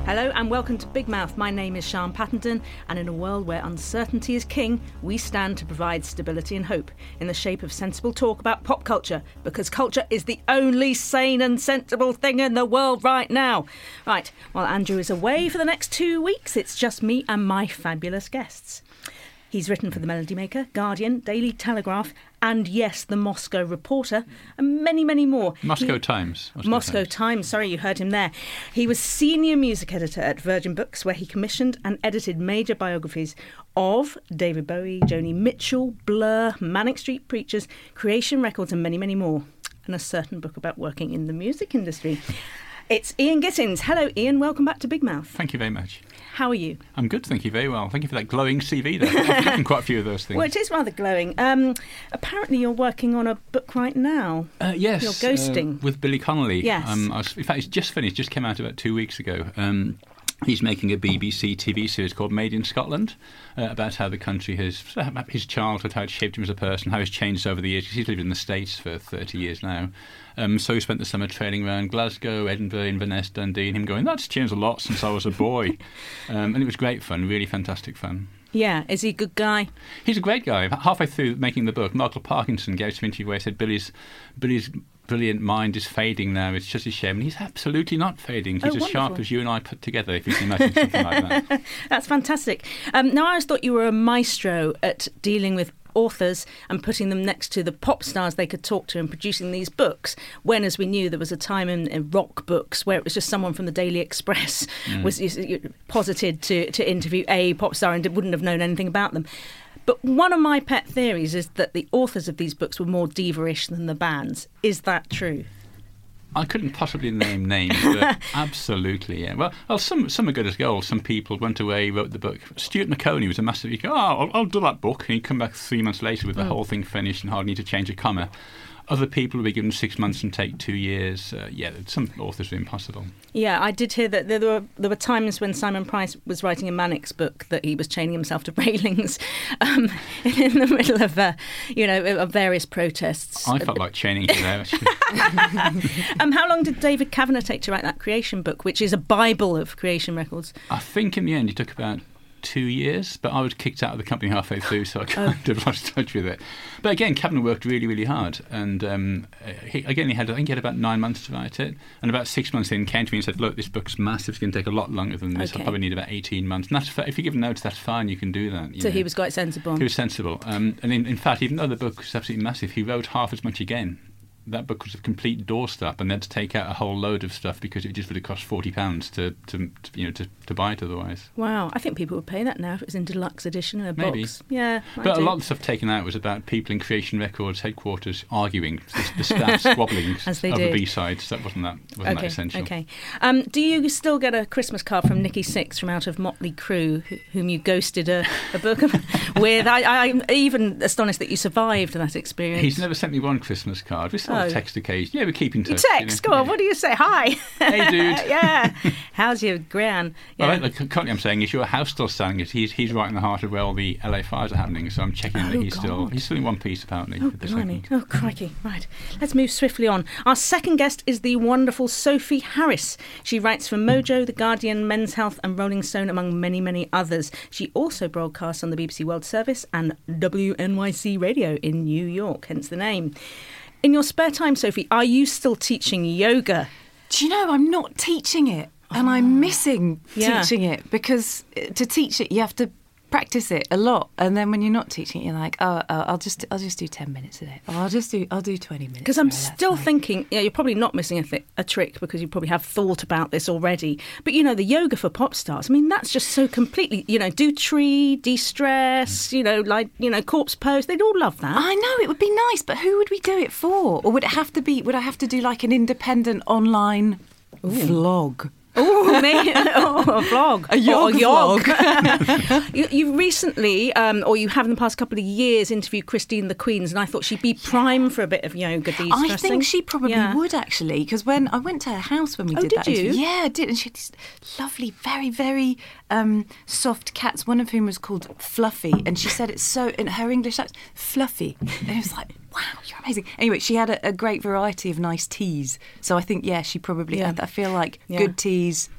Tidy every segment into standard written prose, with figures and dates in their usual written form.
Hello and welcome to Big Mouth. My name is Sian Pattenden, and in a world where uncertainty is king, we stand to provide stability and hope in the shape of sensible talk about pop culture, because culture is the only sane and sensible thing in the world right now. Right, while Andrew is away for the next 2 weeks, it's just me and my fabulous guests. He's written for The Melody Maker, Guardian, Daily Telegraph, and yes, The Moscow Reporter, and many, many more. Moscow Times. Moscow Times, sorry, you heard him there. He was senior music editor at Virgin Books, where he commissioned and edited major biographies of David Bowie, Joni Mitchell, Blur, Manic Street Preachers, Creation Records, and many, many more. And a certain book about working in the music industry. It's Ian Gittins. Hello, Ian. Welcome back to Big Mouth. Thank you very much. How are you? I'm good, thank you very well. Thank you for that glowing CV there. I've written quite a few of those things. Well, it is rather glowing. Apparently you're working on a book right now. Yes. You're ghosting. With Billy Connolly. Yes. In fact, it's just finished, just came out about 2 weeks ago. He's making a BBC TV series called Made in Scotland about how the country has, his childhood, how it shaped him as a person, how he's changed over the years, because he's lived in the States for 30 years now. So he spent the summer trailing around Glasgow, Edinburgh, Inverness, Dundee, and him going, that's changed a lot since I was a boy. And it was great fun, really fantastic fun. Yeah, is he a good guy? He's a great guy. Halfway through making the book, Michael Parkinson gave some interview where he said Billy's brilliant mind is fading now. It's just a shame. And he's absolutely not fading. He's as sharp as you and I put together, if you can imagine something like that. That's fantastic. Now, I always thought you were a maestro at dealing with authors and putting them next to the pop stars they could talk to and producing these books, when, as we knew, there was a time in rock books where it was just someone from the Daily Express was posited to interview a pop star and wouldn't have known anything about them. But one of my pet theories is that the authors of these books were more diva-ish than the bands. Is that true? I couldn't possibly name names, but absolutely, yeah. Well, some are good as gold. Some people went away, wrote the book. Stuart Maconie was a massive... You go, I'll do that book. And he'd come back 3 months later with the whole thing finished and hardly need to change a comma. Other people will be given 6 months and take 2 years. Some authors are impossible. Yeah, I did hear that there were times when Simon Price was writing a Mannix book that he was chaining himself to railings in the middle of, of various protests. I felt like chaining him there, actually. How long did David Kavanagh take to write that Creation book, which is a Bible of creation records? I think in the end it took about 2 years, but I was kicked out of the company halfway through, so I kind of lost touch with it. But again, Kavanagh worked really, really hard, and he had about 9 months to write it, and about 6 months in, came to me and said, "Look, this book's massive. It's going to take a lot longer than this. Okay. I probably need about 18 months." And that's if you give notice, that's fine. You can do that. So he was quite sensible. He was sensible, and in fact, even though the book was absolutely massive, he wrote half as much again. That book was a complete doorstop, and they had to take out a whole load of stuff because it just would have cost £40 to buy it otherwise. Wow, I think people would pay that now if it was in deluxe edition in a Maybe. box. Yeah, but a lot of the stuff taken out was about people in Creation Records headquarters arguing, the staff squabbling over B-sides. That wasn't that essential. Okay. Do you still get a Christmas card from Nikki Sixx from out of Motley Crue, whom you ghosted a book with? I'm even astonished that you survived that experience. He's never sent me one Christmas card. We still text occasion. Yeah, we keep in touch. You text? Go on, what do you say? Hi. Hey, dude. Yeah. How's your gran? Yeah. Well, currently I'm saying, is your house still selling it? He's right in the heart of where all the LA fires are happening, so I'm checking that he's still in one piece, apparently. Oh, blimey. Oh, crikey. Right. Let's move swiftly on. Our second guest is the wonderful Sophie Harris. She writes for Mojo, The Guardian, Men's Health and Rolling Stone, among many, many others. She also broadcasts on the BBC World Service and WNYC Radio in New York, hence the name. In your spare time, Sophie, are you still teaching yoga? Do you know, I'm not teaching it, and I'm missing teaching it, because to teach it, you have to practice it a lot, and then when you're not teaching it, you're like, I'll just do 10 minutes a day, or I'll do 20 minutes. Because I'm still thinking, you're probably not missing a trick, because you probably have thought about this already. But the yoga for pop stars, I mean, that's just so completely, do tree, de-stress, corpse pose. They'd all love that. I know, it would be nice, but who would we do it for? Or would I have to do like an independent online vlog? Oh, maybe a vlog. A vlog. You recently, or you have in the past couple of years, interviewed Christine the Queens, and I thought she'd be prime for a bit of yoga de-stressing. I think she probably would, actually, because when I went to her house when we did that interview. Yeah, I did, and she had these lovely, very, very soft cats, one of whom was called Fluffy, and she said it so, in her English accent, Fluffy, and it was like, wow, you're amazing. Anyway, she had a great variety of nice teas. So I think, she probably, I feel like good teas,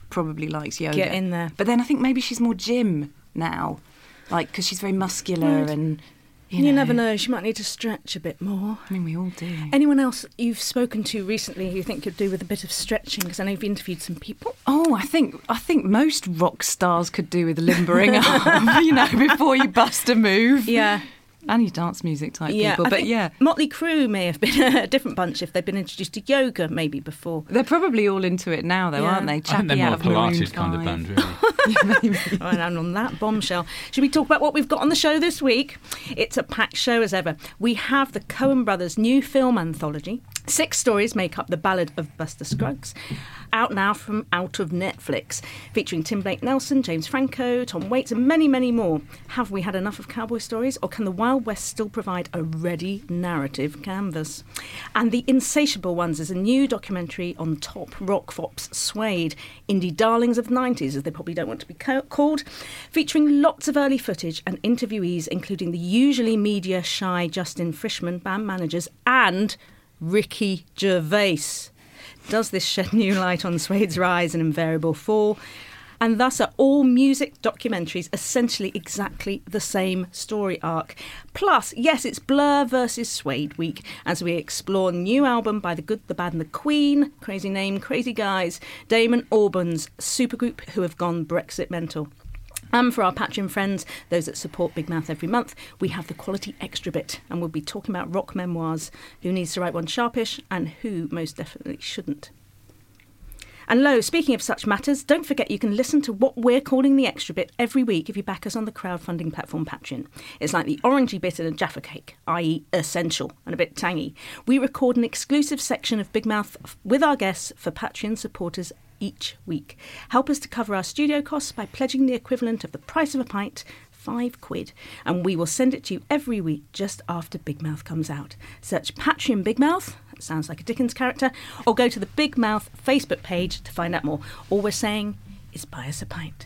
probably likes yoga. Get in there. But then I think maybe she's more gym now, like, because she's very muscular and... You never know. She might need to stretch a bit more. I mean, we all do. Anyone else you've spoken to recently who you think could do with a bit of stretching? Because I know you've interviewed some people. Oh, I think most rock stars could do with limbering up, before you bust a move. Yeah. And you dance music type people, but Motley Crue may have been a different bunch if they'd been introduced to yoga maybe before. They're probably all into it now, though, aren't they? I think they're more a Pilates kind of band, really. Yeah, maybe. And on that bombshell, should we talk about what we've got on the show this week? It's a packed show as ever. We have the Coen brothers' new film anthology. 6 stories make up The Ballad of Buster Scruggs, out now from out of Netflix, featuring Tim Blake Nelson, James Franco, Tom Waits and many, many more. Have we had enough of cowboy stories, or can the Wild West still provide a ready narrative canvas? And The Insatiable Ones is a new documentary on top rock fops Suede, indie darlings of the 90s, as they probably don't want to be called, featuring lots of early footage and interviewees, including the usually media-shy Justin Frischman, band managers, and Ricky Gervais. Does this shed new light on Suede's rise and invariable fall? And thus are all music documentaries essentially exactly the same story arc. Plus, yes, it's Blur versus Suede week as we explore new album by The Good, The Bad and The Queen, crazy name, crazy guys, Damon Albarn's supergroup who have gone Brexit mental. And for our Patreon friends, those that support Big Mouth every month, we have the quality extra bit, and we'll be talking about rock memoirs, who needs to write one sharpish and who most definitely shouldn't. And lo, speaking of such matters, don't forget you can listen to what we're calling the extra bit every week if you back us on the crowdfunding platform Patreon. It's like the orangey bit in a Jaffa cake, i.e. essential and a bit tangy. We record an exclusive section of Big Mouth with our guests for Patreon supporters each week. Help us to cover our studio costs by pledging the equivalent of the price of a pint, £5, and we will send it to you every week just after Big Mouth comes out. Search Patreon Big Mouth, that sounds like a Dickens character, or go to the Big Mouth Facebook page to find out more. All we're saying is buy us a pint.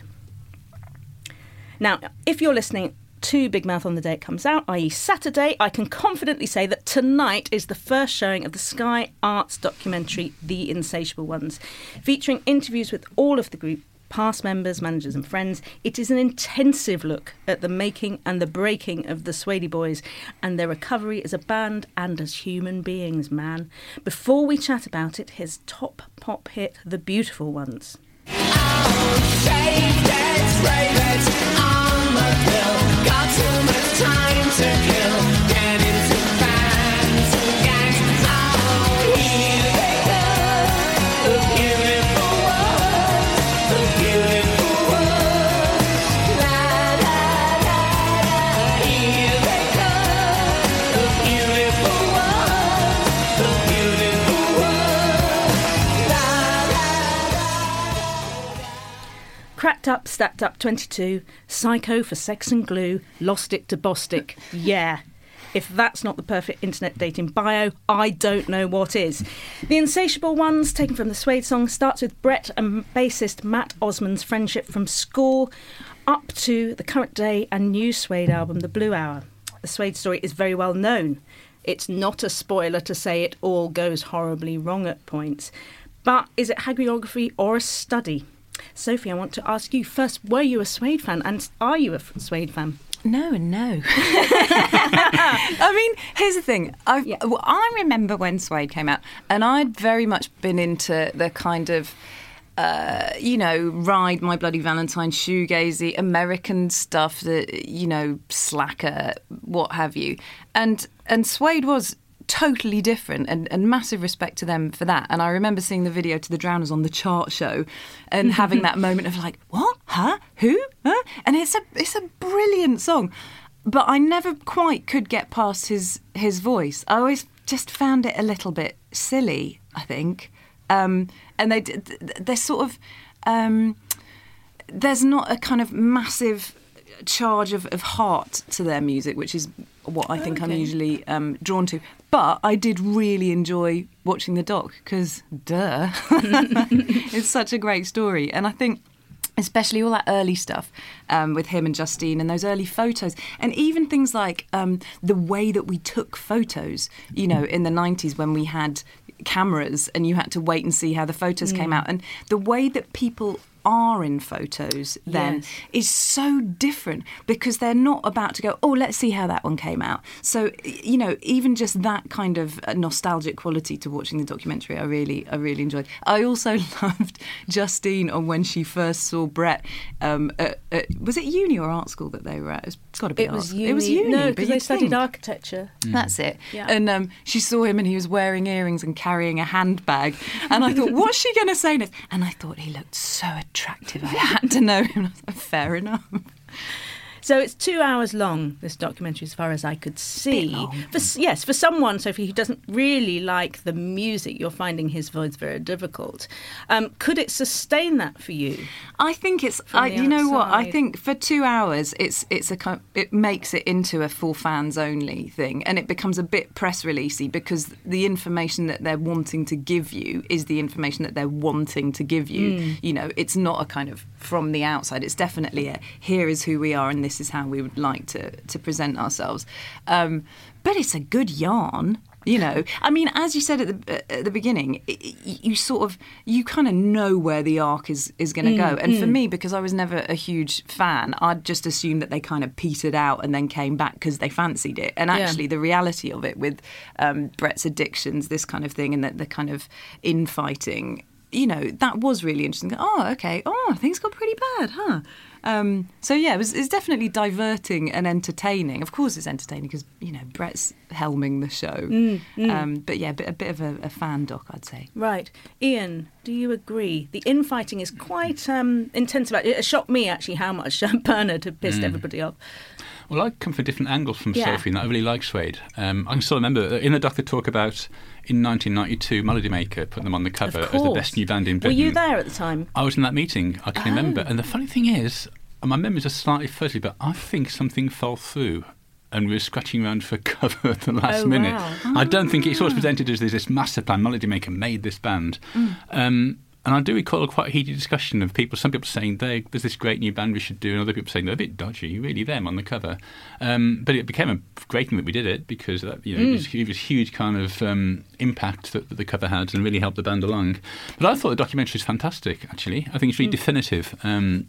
Now, if you're listening to Big Mouth on the day it comes out, i.e. Saturday, I can confidently say that tonight is the first showing of the Sky Arts documentary The Insatiable Ones, featuring interviews with all of the group, past members, managers and friends. It is an intensive look at the making and the breaking of the Suede Boys and their recovery as a band and as human beings, man. Before we chat about it, here's top pop hit The Beautiful Ones. Got too much time to kill. Get into bands and gangs. Oh, here they come. The beautiful ones. The beautiful ones. La la la la. Here they come. The beautiful ones. The beautiful ones. La la la. Cracked Up, Stacked Up 22, Psycho for Sex and Glue, Lost It to Bostic. Yeah. If that's not the perfect internet dating bio, I don't know what is. The Insatiable Ones, taken from the Suede song, starts with Brett and bassist Matt Osman's friendship from school up to the current day and new Suede album, The Blue Hour. The Suede story is very well known. It's not a spoiler to say it all goes horribly wrong at points. But is it hagiography or a study? Sophie, I want to ask you first, were you a Suede fan, and are you a Suede fan? No and no. I mean, here's the thing. I remember when Suede came out, and I'd very much been into the kind of, Ride My Bloody Valentine, shoegazy, American stuff, that, Slacker, what have you. And Suede was totally different, and massive respect to them for that. And I remember seeing the video to The Drowners on the chart show and having that moment of like, what? Huh? Who? Huh? And it's a brilliant song. But I never quite could get past his voice. I always just found it a little bit silly, I think. And they're sort of... there's not a kind of massive charge of heart to their music, which is what I think I'm usually drawn to. But I did really enjoy watching the doc because, duh, it's such a great story. And I think especially all that early stuff with him and Justine and those early photos. And even things like the way that we took photos, in the 90s when we had cameras and you had to wait and see how the photos came out. And the way that people are in photos then Yes. is so different, because they're not about to go, oh, let's see how that one came out. So, you know, even just that kind of nostalgic quality to watching the documentary, I really enjoyed. I also loved Justine on when she first saw Brett. Was it uni or art school that they were at? It's got to be It art was school. uni. It was uni. No, but because they you'd studied think. architecture. That's it. Yeah. And she saw him and he was wearing earrings and carrying a handbag. And I thought, what's she going to say next? And I thought he looked so attractive. I had to know him. I was like, fair enough. So it's 2 hours long, this documentary, as far as I could see. Bit long. For someone, Sophie, who doesn't really like the music, you're finding his voice very difficult. Could it sustain that for you? I think it's. From the You know what? I outside. think for 2 hours, it makes it into a full fans only thing, and it becomes a bit press releasey, because the information that they're wanting to give you is the information that they're wanting to give you. You know, it's not a kind of from the outside. It's definitely a here is who we are and this is how we would like to present ourselves. But it's a good yarn. You know, I mean, as you said at the beginning, you kind of know where the arc is going to go. And for me, because I was never a huge fan, I'd just assumed that they kind of petered out and then came back because they fancied it. And actually, the reality of it with Brett's addictions, this kind of thing, and the kind of infighting, you know, that was really interesting. Oh, okay. Oh, things got pretty bad, huh? So yeah, it's definitely diverting and entertaining. Of course, it's entertaining because, you know, Brett's helming the show. But yeah, a bit of a fan doc, I'd say. Right. Ian, do you agree? The infighting is quite intense. It shocked me, actually, how much Bernard had pissed everybody off. Well, I come from different angles from Yeah. Sophie, and I really like Suede. I can still remember in the doc they talk about in 1992 Melody Maker put them on the cover as the best new band in Were Britain. you there at the time? I was in that meeting. I can remember. And the funny thing is, and my memories are slightly fuzzy, but I think something fell through. And we were scratching around for cover at the last minute. wow. I don't think it's always presented as this master plan. Melody Maker made this band. And I do recall a quite heated discussion of some people saying there's this great new band we should do, and other people saying they're a bit dodgy, really them on the cover. But it became a great thing that we did it, because it was huge kind of impact that the cover had, and really helped the band along. But I thought the documentary is fantastic, actually. I think it's really definitive. And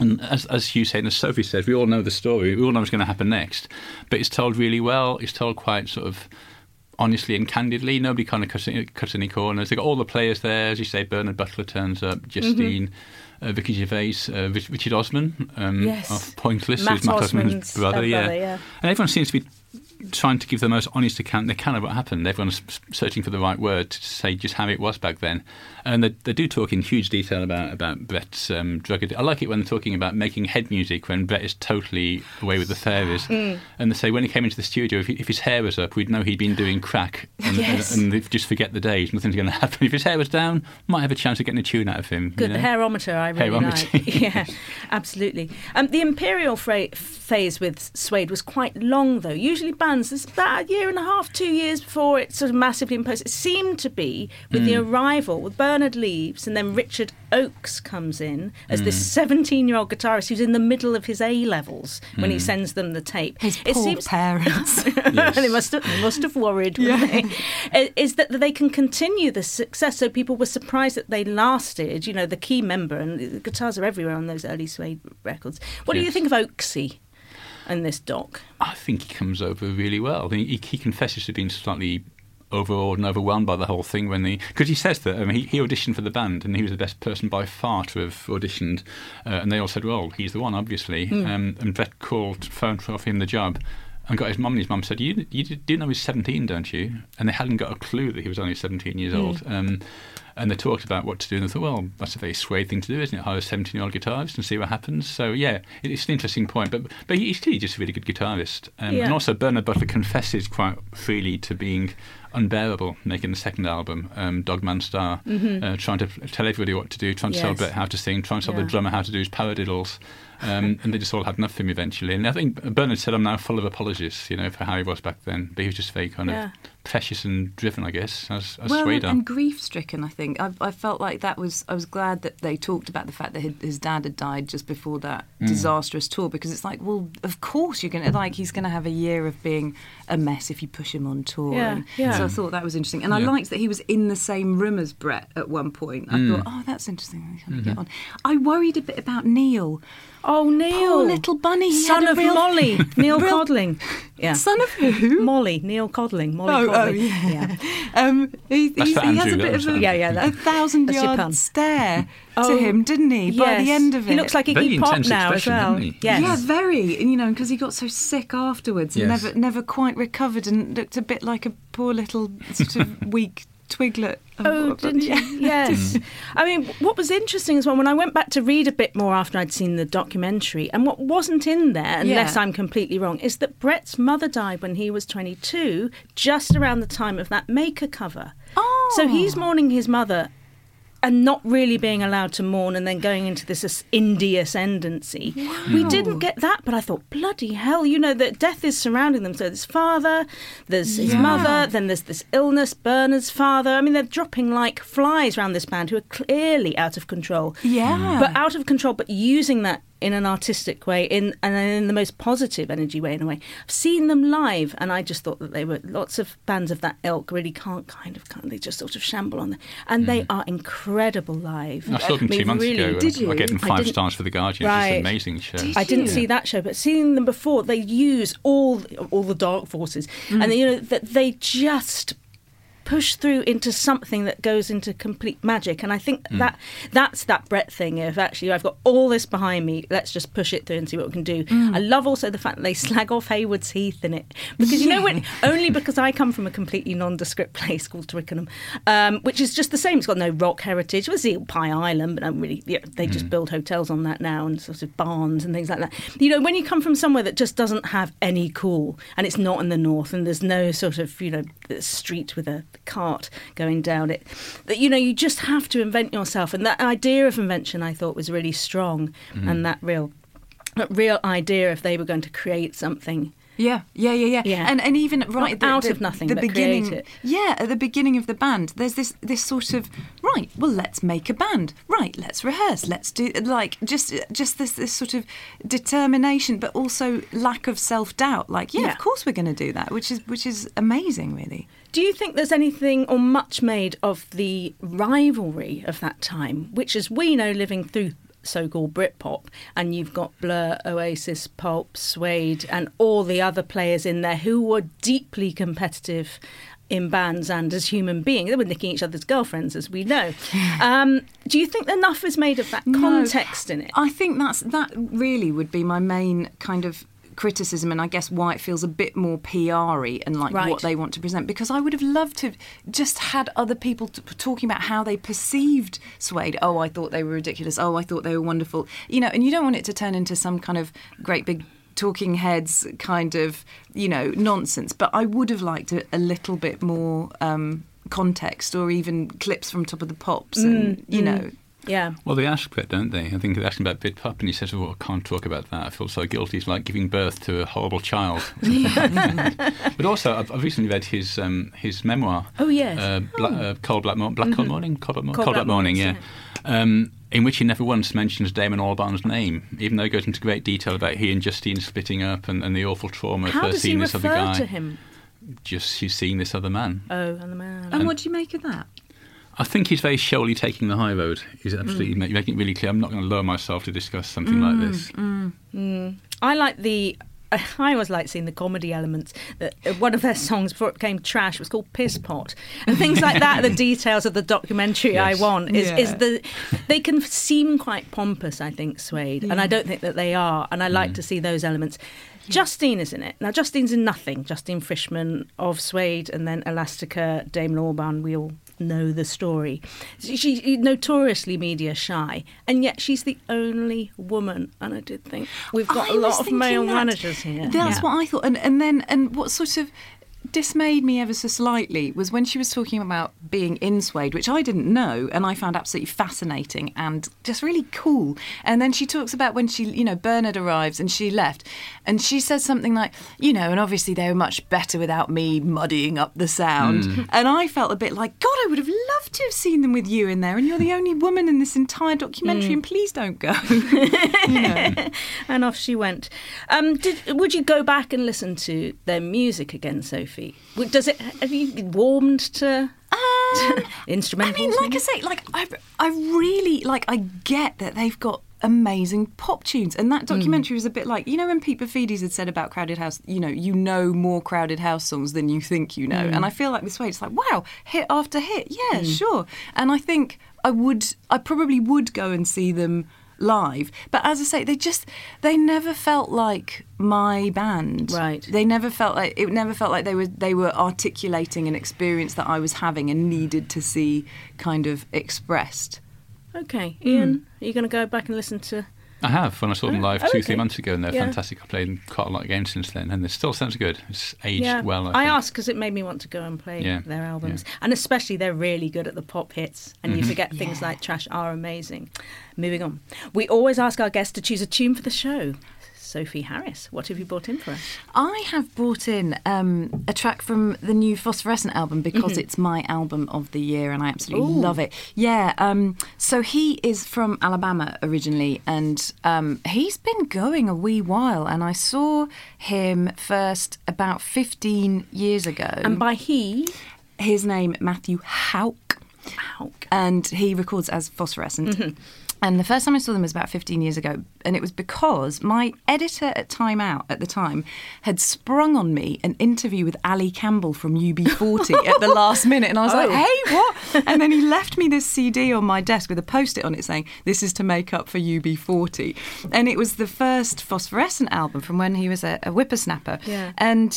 as you say, and as Sophie says, we all know the story. We all know what's going to happen next. But it's told really well. It's told quite sort of honestly and candidly. Nobody kind of cuts any corners. They've got all the players there. As you say, Bernard Butler turns up, Justine, Vicky Gervais, Richard Osman of Pointless, Matt who's Matt Osman's Osman's brother. yeah. And everyone seems to be trying to give the most honest account they can of what happened. Everyone's searching for the right word to say just how it was back then. And they do talk in huge detail about Brett's drug addiction. I like it when they're talking about making head music when Brett is totally away with the fairies. And they say when he came into the studio, if his hair was up, we'd know he'd been doing crack. And they'd just forget the days. Nothing's going to happen. If his hair was down, might have a chance of getting a tune out of him. Good, the hairometer I really like. Yeah, absolutely. The Imperial phase with Suede was quite long, though. Usually bands, there's about a year and a half, 2 years before it sort of massively imposed. It seemed to be with the arrival, with Bernard leaves and then Richard Oakes comes in as this 17-year-old guitarist who's in the middle of his A-levels when he sends them the tape. His poor parents. They must have worried, wouldn't they? Is that they can continue the success. So people were surprised that they lasted, you know, the key member, and the guitars are everywhere on those early Suede records. What do you think of Oakesy in this doc? I think he comes over really well. I think he confesses to being slightly overawed and overwhelmed by the whole thing because he says that he auditioned for the band and he was the best person by far to have auditioned, and they all said, well, he's the one, obviously. And Brett phoned for him the job and got his mum, and his mum said, you do know he's 17, don't you? And they hadn't got a clue that he was only 17 years old. And they talked about what to do, and they thought, well, that's a very Suede thing to do, isn't it? Hire a 17-year-old guitarist and see what happens. So, yeah, it's an interesting point. But he's clearly just a really good guitarist. And also Bernard Butler confesses quite freely to being unbearable making the second album, Dogman Star, trying to tell everybody what to do, trying to tell Brett how to sing, trying to tell the drummer how to do his paradiddles. And they just all had enough of him eventually. And I think Bernard said, I'm now full of apologies, for how he was back then. But he was just very kind of precious and driven, I guess, as Suede are. And grief-stricken, I think. I felt like I was glad that they talked about the fact that his dad had died just before that disastrous tour, because it's like, well, of course he's going to have a year of being a mess if you push him on tour. So I thought that was interesting. And I liked that he was in the same room as Brett at one point. I thought, oh, that's interesting. Get on. I worried a bit about Neil. Oh, Neil. Poor little bunny. He Son had of a real... Molly. Neil Codling. Yeah. Son of who? Molly. Neil Codling. Molly Codling. Yeah. He That's for has Andrew, a bit of a, that- a 1,000-yard stare to him, didn't he? By the end of it. He looks like Very Iggy Pop intense now as expression, well. doesn't he? Yes. Yeah, very. And, because he got so sick afterwards and Yes. never quite recovered and looked a bit like a poor little sort of weak twiglet. Oh, didn't you? Yes. I mean, what was interesting as well, when I went back to read a bit more after I'd seen the documentary, and what wasn't in there, unless I'm completely wrong, is that Brett's mother died when he was 22, just around the time of that Maker cover. Oh. So he's mourning his mother and not really being allowed to mourn and then going into this indie ascendancy. Wow. We didn't get that, but I thought, bloody hell, that death is surrounding them. So there's father, there's his mother, then there's this illness, Bernard's father. I mean, they're dropping like flies around this band who are clearly out of control. Yeah. But out of control, but using that in an artistic way, and in the most positive energy way, in a way. I've seen them live, and I just thought that they were, lots of bands of that ilk really can't, they just sort of shamble on there. And they are incredible live. I saw them 2 months ago. Did you? I gave them 5 stars for The Guardian. Right. It's an amazing show. I didn't see that show, but seeing them before, they use all the dark forces, and that they just push through into something that goes into complete magic. And I think that's that Brett thing of actually, I've got all this behind me, let's just push it through and see what we can do. I love also the fact that they slag off Haywards Heath in it, because only because I come from a completely nondescript place called Twickenham, which is just the same. It's got no rock heritage. It was the Pie Island, but they just build hotels on that now and sort of barns and things like that. When you come from somewhere that just doesn't have any cool, and it's not in the north, and there's no sort of street with a cart going down it, that you just have to invent yourself. And that idea of invention, I thought, was really strong, and that real idea if they were going to create something. Yeah. And even right at out of nothing, the but beginning, create it. Yeah, at the beginning of the band, there's this sort of right. Well, let's make a band. Right, let's rehearse. Let's do just this sort of determination, but also lack of self-doubt. Of course we're going to do that, which is amazing, really. Do you think there's anything or much made of the rivalry of that time, which, as we know, living through so-called Britpop, and you've got Blur, Oasis, Pulp, Suede, and all the other players in there who were deeply competitive in bands and as human beings. They were nicking each other's girlfriends, as we know. Do you think enough is made of that context in it? I think that really would be my main kind of criticism, and I guess why it feels a bit more PR-y and what they want to present, because I would have loved to have just had other people talking about how they perceived Suede. Oh, I thought they were ridiculous. Oh, I thought they were wonderful. And you don't want it to turn into some kind of great big talking heads kind of, nonsense. But I would have liked a little bit more context, or even clips from Top of the Pops and, Yeah. Well, they ask Brett, don't they? I think they ask him about Britpop, and he says, I can't talk about that. I feel so guilty. It's like giving birth to a horrible child. But also, I've recently read his memoir. Oh, yes. Cold Black Morning, yeah. In which he never once mentions Damon Albarn's name, even though he goes into great detail about he and Justine splitting up and the awful trauma of seeing this other guy. How does he refer to him? Just she's seeing this other man. Oh, and the man. And what do you make of that? I think he's very showily taking the high road. He's absolutely making it really clear, I'm not going to lower myself to discuss something like this. I always like seeing the comedy elements. That one of their songs before it became trash was called Piss Pot, and things like that. The details of the documentary I want is they can seem quite pompous, I think, Suede, and I don't think that they are, and I like to see those elements. Justine is in it. Now, Justine's in Nothing. Justine Frischmann of Suede, and then Elastica, Damon Albarn, we all know the story. She's notoriously media shy, and yet she's the only woman. And I did think we've got a lot of male managers here. That's what I thought. And what sort of dismayed me ever so slightly was when she was talking about being in Suede, which I didn't know and I found absolutely fascinating and just really cool. And then she talks about when she, you know, Bernard arrives and she left, and she says something like, you know, and obviously they were much better without me muddying up the sound. And I felt a bit like, God, I would have loved to have seen them with you in there, and you're the only woman in this entire documentary, and please don't go. You know. And off she went. Would you go back and listen to their music again, Sophie? Have you warmed to instrumentals? I mean, like I say, like I really like. I get that they've got amazing pop tunes, and that documentary was a bit like, you know, when Pete Bafidis had said about Crowded House, you know more Crowded House songs than you think you know. And I feel like this way, it's like, wow, hit after hit, yeah, sure. And I think I probably would go and see them live, but as I say, they never felt like my band. Right. They never felt like they were articulating an experience that I was having and needed to see kind of expressed. Okay, Ian, are you going to go back and listen to? I have, when I saw them live 2-3 okay. months ago, and they're fantastic. I've played quite a lot of games since then, and it still sounds good. It's aged well, I think. asked because it made me want to go and play their albums. Yeah. And especially they're really good at the pop hits, and you forget things like Trash are amazing. Moving on. We always ask our guests to choose a tune for the show. Sophie Harris, what have you brought in for us? I have brought in a track from the new Phosphorescent album because it's my album of the year and I absolutely love it. Yeah, so he is from Alabama originally, and he's been going a wee while, and I saw him first about 15 years ago. And by he? His name, Matthew Houck. And he records as Phosphorescent. And the first time I saw them was about 15 years ago, and it was because my editor at Time Out at the time had sprung on me an interview with Ali Campbell from UB40 at the last minute, and I was like, hey, what? And then he left me this CD on my desk with a post-it on it saying, this is to make up for UB40. And it was the first Phosphorescent album from when he was a whippersnapper. Yeah.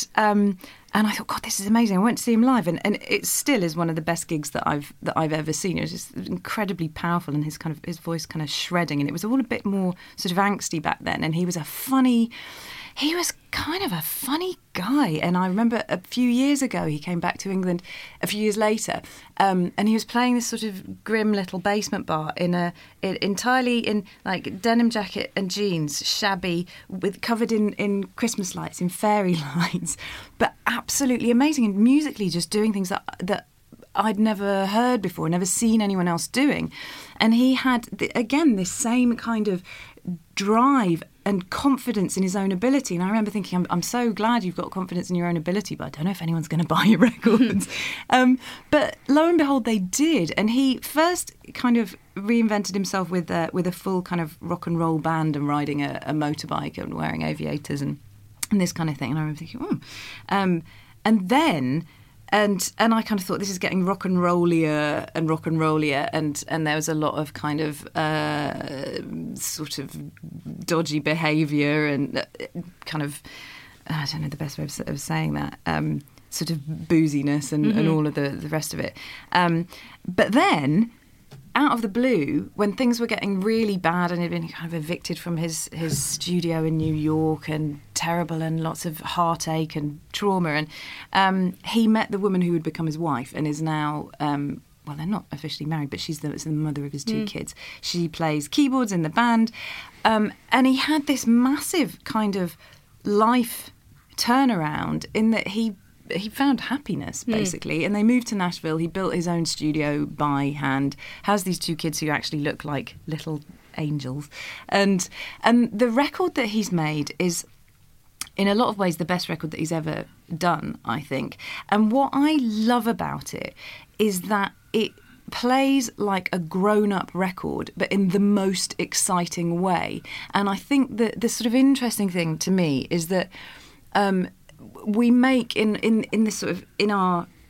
And I thought, God, this is amazing. I went to see him live, and it still is one of the best gigs that I've ever seen. It was just incredibly powerful, and his voice kind of shredding, and it was all a bit more sort of angsty back then. And he was kind of a funny guy. And I remember a few years ago, he came back to England a few years later, and he was playing this sort of grim little basement bar entirely in like denim jacket and jeans, shabby, covered in Christmas lights, in fairy lights, but absolutely amazing, and musically just doing things that I'd never heard before, never seen anyone else doing. And he had, again, this same kind of drive and confidence in his own ability. And I remember thinking, I'm so glad you've got confidence in your own ability, but I don't know if anyone's going to buy your records. But lo and behold, they did. And he first kind of reinvented himself with a full kind of rock and roll band and riding a motorbike and wearing aviators and this kind of thing. And I remember thinking, and then... And I kind of thought, this is getting rock and rollier, and there was a lot of kind of sort of dodgy behaviour and kind of, I don't know the best way of saying that, sort of booziness and all of the rest of it. But then, out of the blue, when things were getting really bad and he'd been kind of evicted from his studio in New York and terrible and lots of heartache and trauma, and he met the woman who would become his wife and is now, well, they're not officially married, but she's the mother of his two kids. She plays keyboards in the band, and he had this massive kind of life turnaround in that he found happiness, basically, and they moved to Nashville. He built his own studio by hand, has these two kids who actually look like little angels. And the record that he's made is, in a lot of ways, the best record that he's ever done, I think. And what I love about it is that it plays like a grown-up record, but in the most exciting way. And I think that the sort of interesting thing to me is that... we make in this sort of in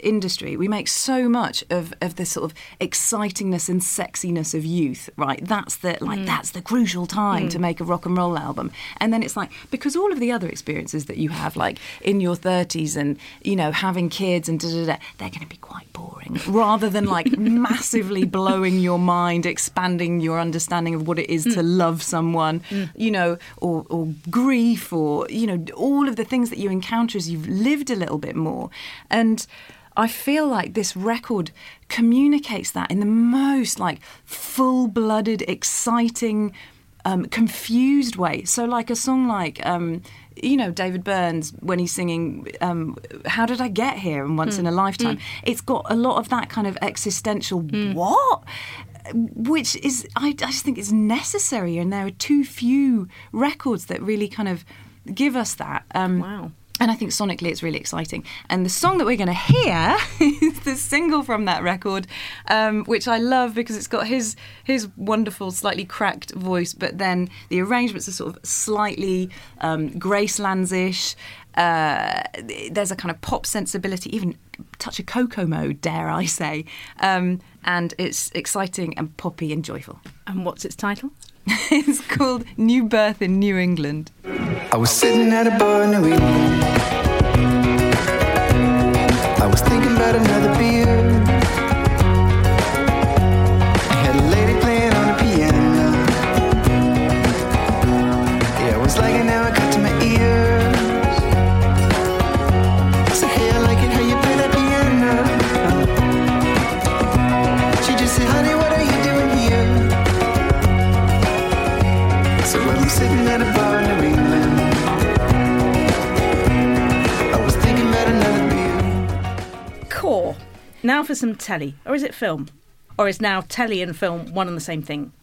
industry, we make so much of this sort of excitingness and sexiness of youth, right? That's the crucial time to make a rock and roll album. And then it's like, because all of the other experiences that you have, like in your 30s and, you know, having kids and they're going to be quite boring, rather than like massively blowing your mind, expanding your understanding of what it is to love someone, you know, or grief, or, you know, all of the things that you encounter as you've lived a little bit more. And I feel like this record communicates that in the most like full-blooded, exciting, confused way. So like a song like, you know, David Byrne's, when he's singing How Did I Get Here and Once in a Lifetime, it's got a lot of that kind of existential what? Which is, I just think it's necessary, and there are too few records that really kind of give us that. Wow. And I think sonically it's really exciting. And the song that we're going to hear is the single from that record, which I love because it's got his wonderful, slightly cracked voice, but then the arrangements are sort of slightly Gracelands-ish. There's a kind of pop sensibility, even touch of Kokomo, dare I say. And it's exciting and poppy and joyful. And what's its title? It's called New Birth in New England. I was sitting at a bar in New England. I was thinking about another beer. I had a lady playing on the piano. Yeah, I was like an hour cut to my ears. I said, hey, I like it how you play that piano. She just said, honey, what are you doing here? So I'm sitting at a bar in New England. I was thinking about another beer. Core. Now for some telly. Or is it film? Or is now telly and film one and the same thing?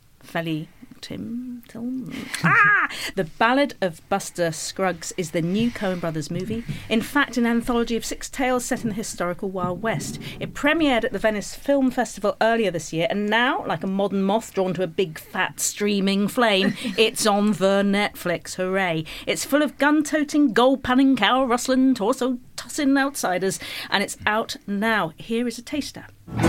The Ballad of Buster Scruggs is the new Coen Brothers movie. In fact, an anthology of 6 tales set in the historical Wild West. It premiered at the Venice Film Festival earlier this year, and now, like a modern moth drawn to a big fat streaming flame, it's on the Netflix. Hooray! It's full of gun-toting, gold-panning, cow-rustling, torso-tossing outsiders, and it's out now. Here is a taster.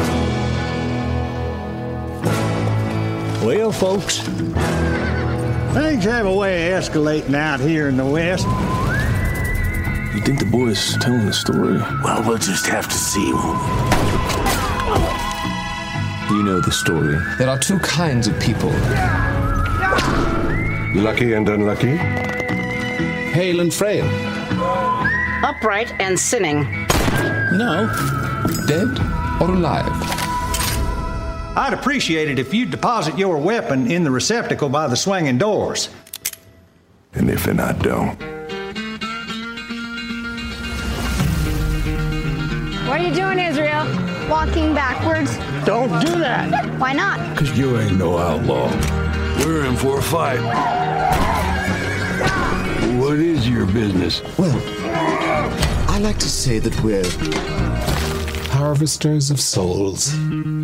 Well, folks, things have a way of escalating out here in the West. You think the boy's telling the story? Well, we'll just have to see, won't we? You know the story. There are 2 kinds of people. Lucky and unlucky. Hale and frail. Upright and sinning. No. Dead or alive. I'd appreciate it if you'd deposit your weapon in the receptacle by the swinging doors. And if I don't. What are you doing, Israel? Walking backwards. Don't do that. Why not? Because you ain't no outlaw. We're in for a fight. What is your business? Well, I like to say that we're harvesters of souls.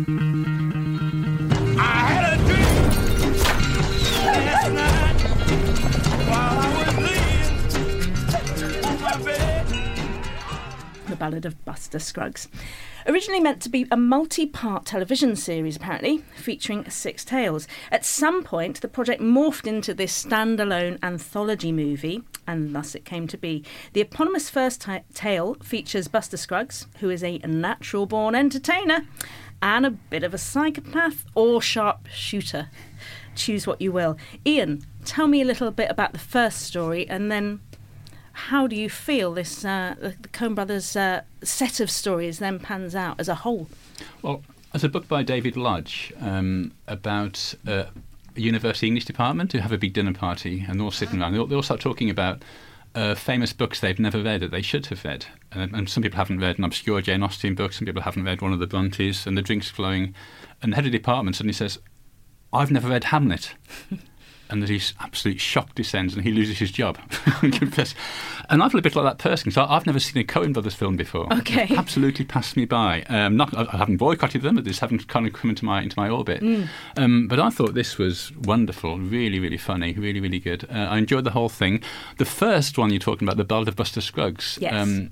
The Ballad of Buster Scruggs. Originally meant to be a multi-part television series, apparently, featuring 6 tales. At some point, the project morphed into this standalone anthology movie, and thus it came to be. The eponymous first tale features Buster Scruggs, who is a natural-born entertainer, and a bit of a psychopath or sharpshooter. Choose what you will. Ian, tell me a little bit about the first story, and then how do you feel this the Coen Brothers set of stories then pans out as a whole? Well, there's a book by David Lodge about a university English department who have a big dinner party, and they're all sitting around. They all start talking about famous books they've never read that they should have read. And some people haven't read an obscure Jane Austen book, some people haven't read one of the Brontes, and the drink's flowing. And the head of the department suddenly says, I've never read Hamlet. And that his absolute shock descends and he loses his job. And I feel a bit like that person. So I've never seen a Coen Brothers film before. Okay. It's absolutely passed me by. I haven't boycotted them, but they just haven't kind of come into my orbit. But I thought this was wonderful, really, really funny, really, really good. I enjoyed the whole thing. The first one you're talking about, The Ballad of Buster Scruggs. Yes.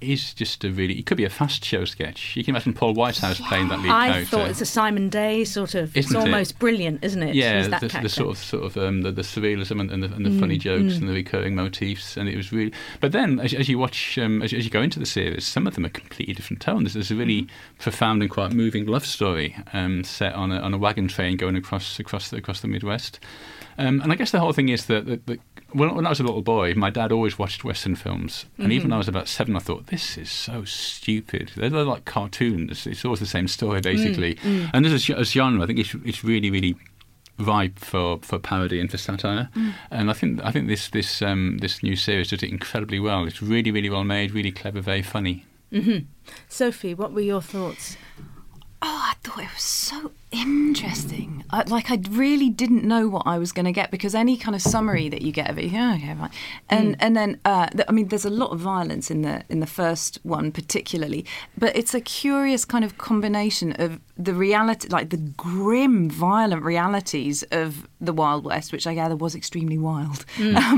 is just it could be a fast show sketch. You can imagine Paul Whitehouse playing that lead I character. thought it's a Simon Day sort of. Isn't it's almost brilliant, isn't it? Yeah, She's that the character. sort of the surrealism and the funny jokes and the recurring motifs, and it was really. But then, as you watch, as you go into the series, some of them are completely different tones. There's a really profound and quite moving love story set on a wagon train going across the Midwest. And I guess the whole thing is that when I was a little boy, my dad always watched Western films. And even when I was about 7, I thought, this is so stupid. They're like cartoons. It's always the same story, basically. And as a genre, I think it's really, really ripe for parody and for satire. And I think this new series does it incredibly well. It's really, really well made, really clever, very funny. Sophie, what were your thoughts? Oh, I thought it was so interesting. I really didn't know what I was going to get, because any kind of summary that you get of it, okay, right. And then there's a lot of violence in the first one particularly, but it's a curious kind of combination of the reality, like the grim, violent realities of the Wild West, which I gather was extremely wild,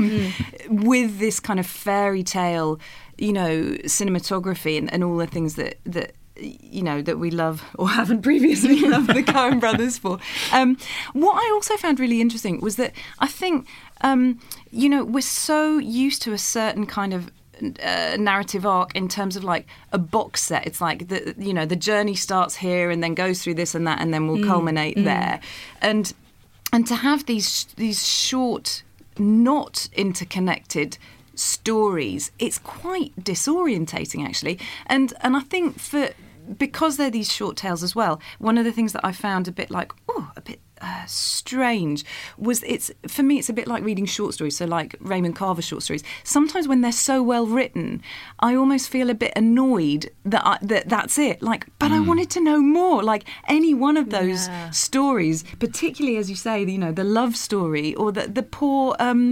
with this kind of fairy tale, cinematography and all the things that we love or haven't previously loved the Coen brothers for. What I also found really interesting was that I think, we're so used to a certain kind of narrative arc in terms of like a box set. It's like the journey starts here and then goes through this and that and then will culminate there. And to have these short, not interconnected stories, it's quite disorientating actually. And I think because they're these short tales as well, one of the things that I found a bit strange was for me it's a bit like reading short stories, so like Raymond Carver short stories. Sometimes when they're so well written, I almost feel a bit annoyed that's it. But I wanted to know more. Like any one of those stories, particularly as you say, the love story or the poor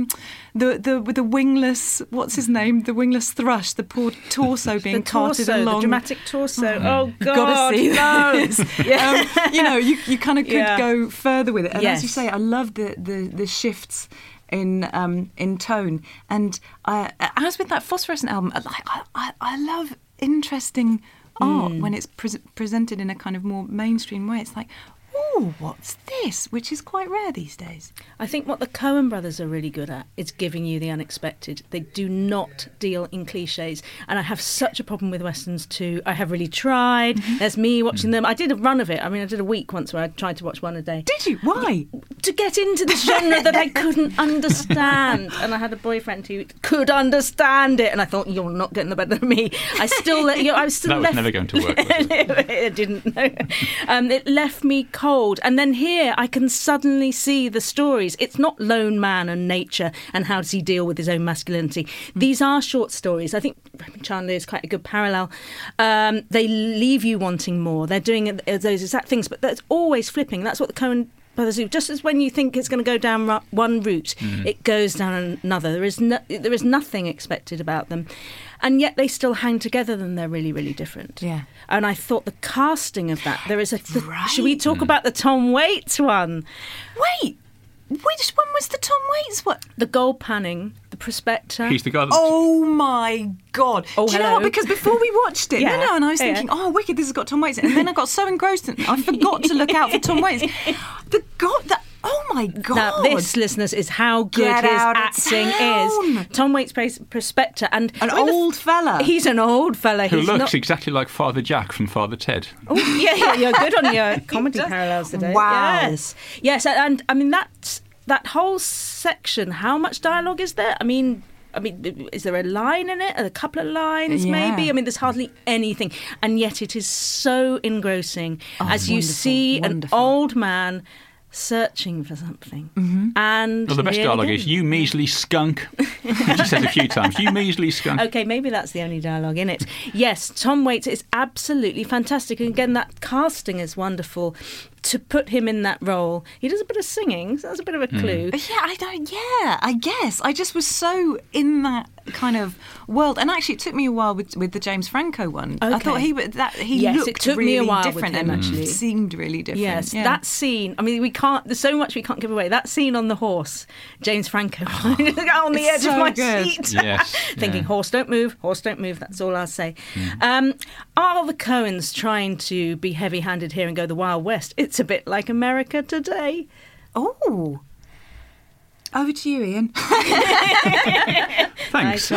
the wingless, what's his name? The wingless thrush, the poor torso being carted along. The dramatic torso. Oh God, gotta see no. This. You kind of could go further with it. And Yes. as you say, I love the shifts in tone. And as with that Phosphorescent album, I love interesting art when it's presented in a kind of more mainstream way. It's like, oh, what's this? Which is quite rare these days. I think what the Coen brothers are really good at is giving you the unexpected. They do not deal in cliches. And I have such a problem with Westerns too. I have really tried. There's me watching them. I did a run of it. I mean, I did a week once where I tried to watch one a day. Did you? Why? To get into this genre that I couldn't understand. And I had a boyfriend who could understand it. And I thought, you're not getting the better than me. I still I was still that was never going to work, was it? It didn't. No. It left me cold. And then here I can suddenly see the stories. It's not lone man and nature and how does he deal with his own masculinity. These are short stories. I think Chandler is quite a good parallel. They leave you wanting more. They're doing those exact things, but that's always flipping. That's what the Coen brothers do. Just as when you think it's going to go down one route, it goes down another. There is nothing expected about them. And yet they still hang together and they're really, really different. Yeah. And I thought the casting of that, there is Right. Should we talk about the Tom Waits one? Wait, which one was the Tom Waits one? The gold panning, the prospector. He's the guy that... Oh my God. Oh, Do you know hello. what? Because before we watched it, Yeah. and I was thinking, oh, wicked, this has got Tom Waits in it. And then I got so engrossed and I forgot to look out for Tom Waits. Oh my God. Now, this, listeners, is how good Get his out of acting town. is. Tom Waits plays Prospector. And An old fella. He's an old fella. Who He's looks not... exactly like Father Jack from Father Ted. Oh, yeah, you're good on your comedy parallels today. Wow. Yes, and I mean, that whole section, how much dialogue is there? I mean, is there a line in it? A couple of lines, Yeah. maybe? I mean, there's hardly anything. And yet it is so engrossing as you see an old man searching for something. And Well, the best here dialogue again. is, you measly skunk. Which he says a few times, you measly skunk. Okay, maybe that's the only dialogue in it. Yes, Tom Waits is absolutely fantastic. And again, that casting is wonderful. to put him in that role. He does a bit of singing, so that's a bit of a clue. I guess. I just was so in that kind of world. And actually, it took me a while with the James Franco one. Okay. I thought he yes, looked it took really me a while different with him, and actually. seemed really different. Yes, that scene. I mean, there's so much we can't give away. That scene on the horse, James Franco on the edge of my seat. Yes, thinking, horse don't move, that's all I'll say. Are the Coens trying to be heavy-handed here and go the Wild West? It's a bit like America Today. Oh. Over to you, Ian. Thanks.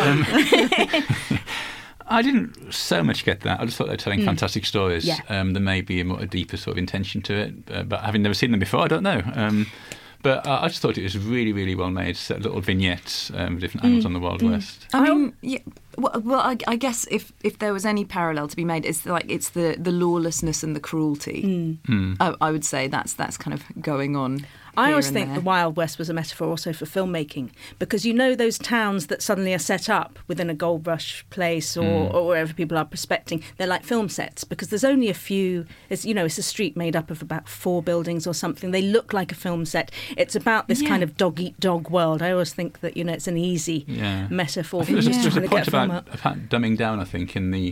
I didn't so much get that. I just thought they were telling fantastic stories. Yeah. There may be a deeper sort of intention to it, but having never seen them before, I don't know. But I just thought it was really, really well made. Little vignettes with different angles on the Wild West. I mean, yeah. Well, I guess if there was any parallel to be made, it's the lawlessness and the cruelty. I would say that's kind of going on. I always think the Wild West was a metaphor also for filmmaking, because those towns that suddenly are set up within a gold rush place or wherever people are prospecting, they're like film sets, because there's only a few. It's a street made up of about 4 buildings or something. They look like a film set. It's about this kind of dog-eat-dog world. I always think that it's an easy metaphor for there's trying a to point get a film about up. dumbing down, I think, in the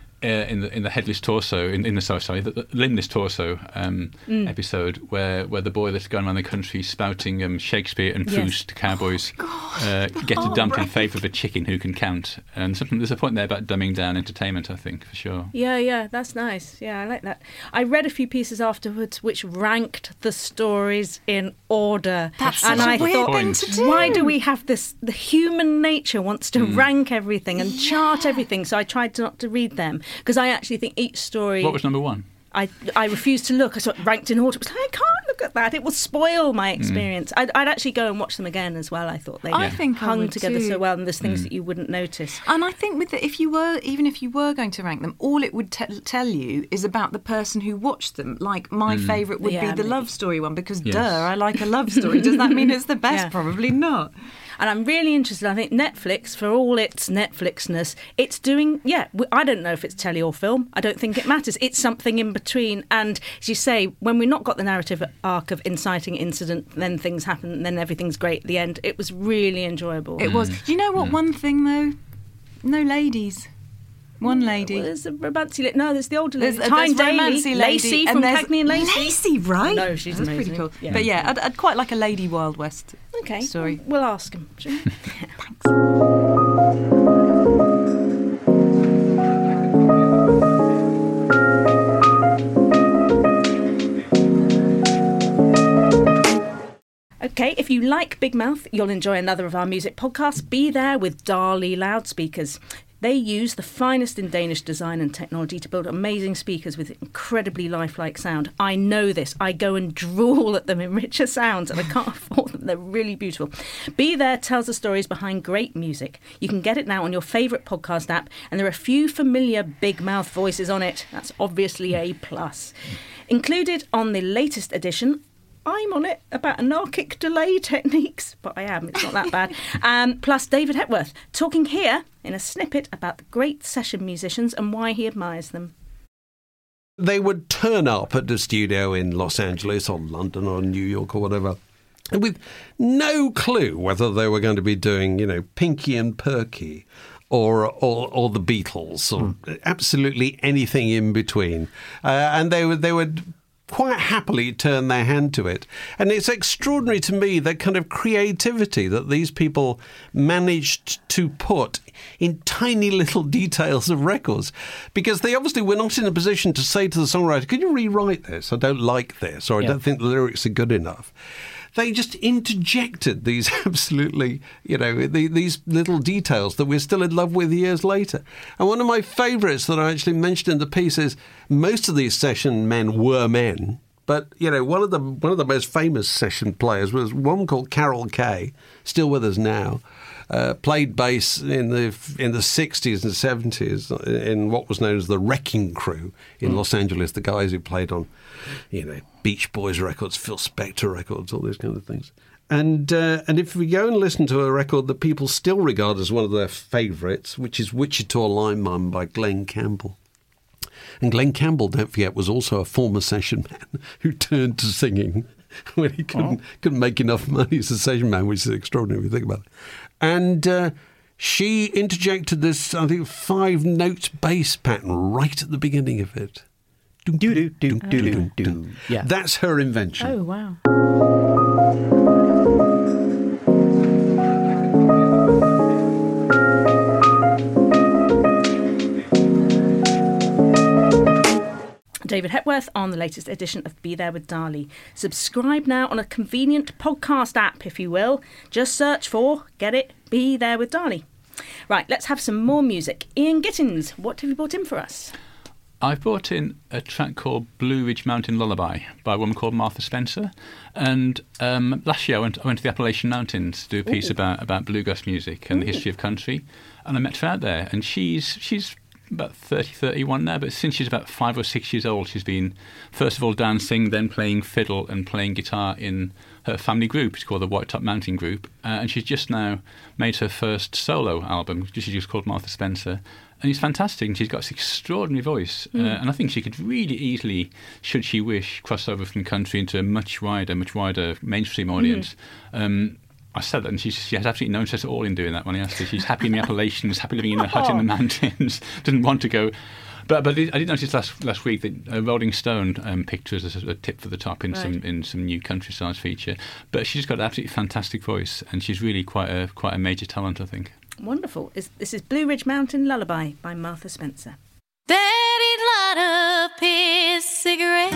headless torso the limbless torso episode where the boy that's going around the country spouting Shakespeare and Proust to cowboys gets dumped in favour of a chicken who can count, and there's a point there about dumbing down entertainment, I think, for sure. Yeah, that's nice. Yeah, I like that. I read a few pieces afterwards which ranked the stories in order. That's such a weird thing to do. Why do we have this? The human nature wants to rank everything and chart everything, so I tried not to read them. Because I actually think each story... What was number 1? I refused to look. I saw it ranked in order. I was like, I can't look at that. It will spoil my experience. I'd actually go and watch them again as well. I thought they hung together so well, and there's things that you wouldn't notice. And I think if you were going to rank them, all it would tell you is about the person who watched them. Like, my favourite would be the love story one, because I like a love story. Does that mean it's the best? Yeah. Probably not. And I'm really interested. I think Netflix, for all its Netflixness, it's doing, I don't know if it's telly or film. I don't think it matters. It's something in between. And as you say, when we've not got the narrative arc of inciting incident, then things happen, and then everything's great at the end, it was really enjoyable. It was. Do you know what one thing, though? No ladies. One lady. Well, there's a romancy lady. No, there's the older lady. There's Time Daly. romancy lady. Lacey from Cagney and Lacey. Lacey, right? No, she's That's amazing. pretty cool. Yeah. But yeah, I'd quite like a Lady Wild West story. We'll ask him. Thanks. Okay, if you like Big Mouth, you'll enjoy another of our music podcasts. Be There with Darley loudspeakers. They use the finest in Danish design and technology to build amazing speakers with incredibly lifelike sound. I know this. I go and drool at them in richer sounds, and I can't afford them. They're really beautiful. Be There tells the stories behind great music. You can get it now on your favourite podcast app, and there are a few familiar Big Mouth voices on it. That's obviously a plus. Included on the latest edition, I'm on it about anarchic delay techniques, but I am, it's not that bad. Plus David Hepworth, talking here in a snippet about the great session musicians and why he admires them. They would turn up at the studio in Los Angeles or London or New York or whatever, and with no clue whether they were going to be doing, Pinky and Perky or the Beatles or absolutely anything in between. And they would quite happily turn their hand to it. And it's extraordinary to me the kind of creativity that these people managed to put in tiny little details of records, because they obviously were not in a position to say to the songwriter, could you rewrite this? I don't like this, or I don't think the lyrics are good enough. They just interjected these absolutely, these little details that we're still in love with years later. And one of my favourites that I actually mentioned in the piece is most of these session men were men, but one of the most famous session players was one called Carol Kay, still with us now. Played bass in the 60s and 70s in what was known as the Wrecking Crew in Los Angeles, the guys who played on, Beach Boys records, Phil Spector records, all these kind of things. And if we go and listen to a record that people still regard as one of their favourites, which is Wichita Lineman by Glenn Campbell, And Glenn Campbell, don't forget, was also a former session man who turned to singing when he couldn't make enough money as a session man, which is extraordinary if you think about it. And she interjected this, I think, 5-note bass pattern right at the beginning of it. Yeah. That's her invention. Oh, wow. David Hepworth on the latest edition of Be There with Dali. Subscribe now on a convenient podcast app, if you will. Just search for, get it, Be There with Dali. Right, let's have some more music. Ian Gittins, what have you brought in for us? I've brought in a track called Blue Ridge Mountain Lullaby by a woman called Martha Spencer. And last year I went to the Appalachian Mountains to do a piece about bluegrass music and the history of country. And I met her out there. And she's about 31 now, but since she's about 5 or 6 years old, she's been, first of all, dancing, then playing fiddle and playing guitar in her family group. It's called the White Top Mountain Group. And she's just now made her first solo album, which is just called Martha Spencer. And it's fantastic, and she's got this extraordinary voice. And I think she could really easily, should she wish, cross over from country into a much wider mainstream audience. I said that, and she has absolutely no interest at all in doing that when I asked her. She's happy in the Appalachians, happy living in a hut in the mountains, doesn't want to go. But I did notice last week that Rolling Stone picked her as a tip for the top in some new countryside feature. But she's got an absolutely fantastic voice, and she's really quite a major talent, I think. Wonderful. This is Blue Ridge Mountain Lullaby by Martha Spencer. Daddy'd light up his cigarette,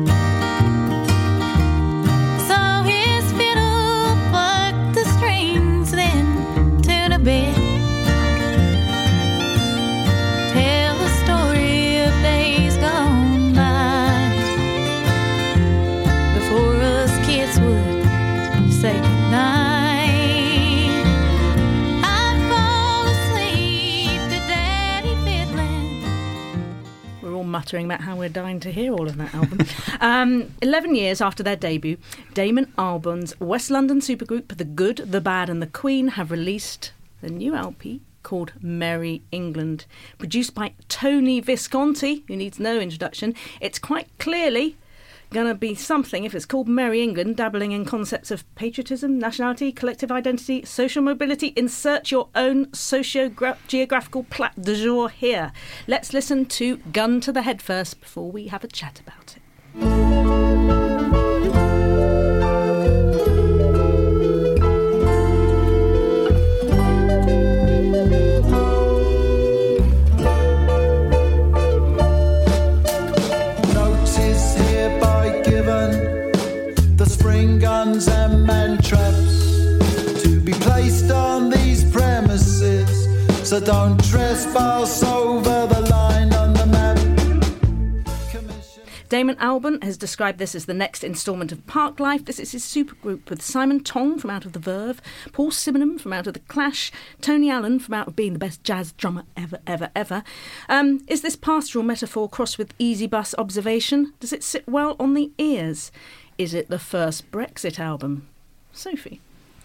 saw his fiddle, pluck the strings, then tune a bed. Tell the story of days gone by, before us kids would say goodnight. Muttering about how we're dying to hear all of that album. 11 years after their debut, Damon Albarn's West London supergroup The Good, The Bad and The Queen have released the new LP called Merry England. Produced by Tony Visconti, who needs no introduction. It's quite clearly going to be something, if it's called Merry England, dabbling in concepts of patriotism, nationality, collective identity, social mobility. Insert your own socio-geographical plat du jour here. Let's listen to Gun to the Head first before we have a chat about it. Guns and man traps to be placed on these premises, so don't trespass over the line on the map. Damon Albarn has described this as the next instalment of Parklife. This is his supergroup with Simon Tong from Out of the Verve, Paul Simonham from Out of the Clash, Tony Allen from Out of being the best jazz drummer ever. Is this pastoral metaphor crossed with easy bus observation? Does it sit well on the ears? Is it the first Brexit album? Sophie?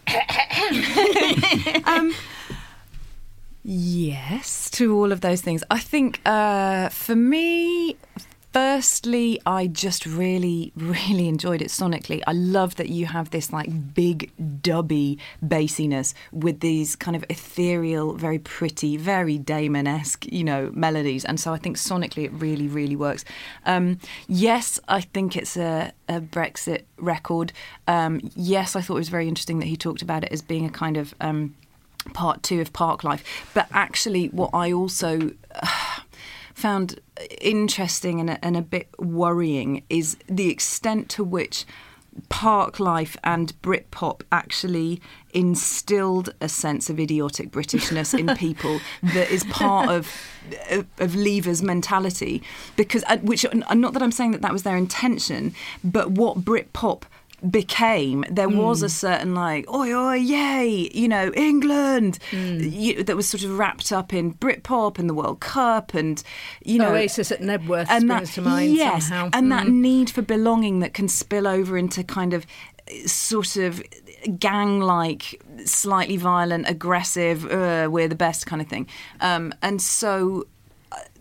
Yes, to all of those things. I think for me, firstly, I just really, really enjoyed it sonically. I love that you have this like big dubby bassiness with these kind of ethereal, very pretty, very Damon-esque, melodies. And so I think sonically it really, really works. Yes, I think it's a Brexit record. Yes, I thought it was very interesting that he talked about it as being a kind of part 2 of Parklife. But actually what I also found interesting and a bit worrying is the extent to which Parklife and Britpop actually instilled a sense of idiotic Britishness in people that is part of Leavers' mentality, because which not that I'm saying that was their intention, but what Britpop became, there was a certain like oi oi yay, England, that was sort of wrapped up in Britpop and the World Cup and Oasis at Nebworth springs to mind. Yes, somehow. And that need for belonging that can spill over into kind of sort of gang-like, slightly violent, aggressive, we're the best kind of thing. And so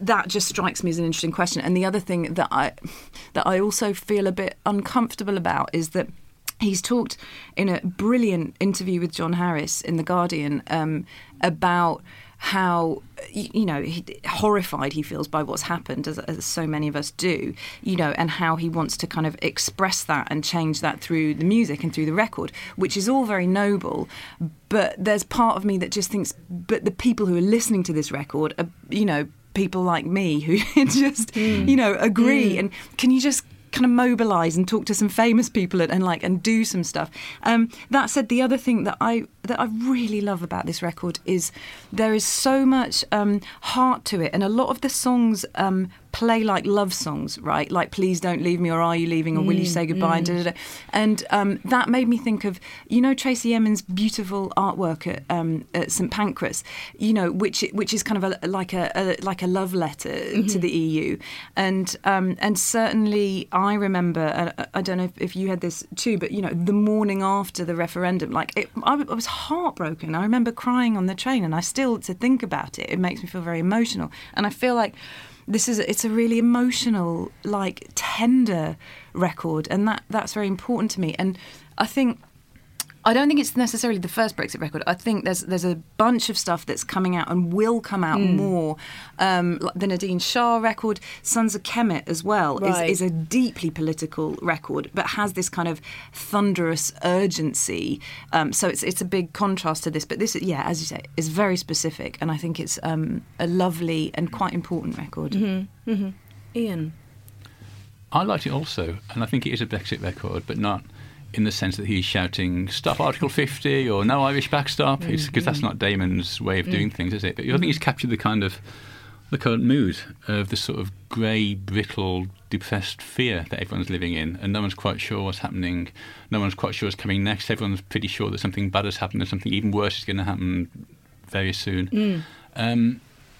that just strikes me as an interesting question. And the other thing that I also feel a bit uncomfortable about is that he's talked in a brilliant interview with John Harris in The Guardian about how, horrified he feels by what's happened, as so many of us do, and how he wants to kind of express that and change that through the music and through the record, which is all very noble. But there's part of me that just thinks, but the people who are listening to this record are, people like me who just, agree. And can you just kind of mobilise and talk to some famous people and do some stuff. That said, the other thing that I really love about this record is there is so much heart to it, and a lot of the songs play like love songs, right? Like Please Don't Leave Me, or Are You Leaving, or Will You Say Goodbye, and that made me think of Tracey Emin's beautiful artwork at St Pancras, which is kind of like a love letter to the EU, and certainly I remember, I don't know if you had this too, but the morning after the referendum, I was heartbroken. I remember crying on the train, and I still, to think about it, it makes me feel very emotional, and I feel like it's a really emotional, tender record, and that's very important to me. And I don't think it's necessarily the first Brexit record. I think there's a bunch of stuff that's coming out and will come out more. Like the Nadine Shah record, Sons of Kemet as well, is a deeply political record, but has this kind of thunderous urgency. So it's a big contrast to this. But this, as you say, is very specific, and I think it's a lovely and quite important record. Mm-hmm. Mm-hmm. Ian? I liked it also, and I think it is a Brexit record, but not in the sense that he's shouting, stop Article 50 or no Irish backstop, because that's not Damon's way of doing things, is it? But I think he's captured the current mood of the sort of grey, brittle, depressed fear that everyone's living in, and no one's quite sure what's happening, no one's quite sure what's coming next, everyone's pretty sure that something bad has happened and something even worse is going to happen very soon. And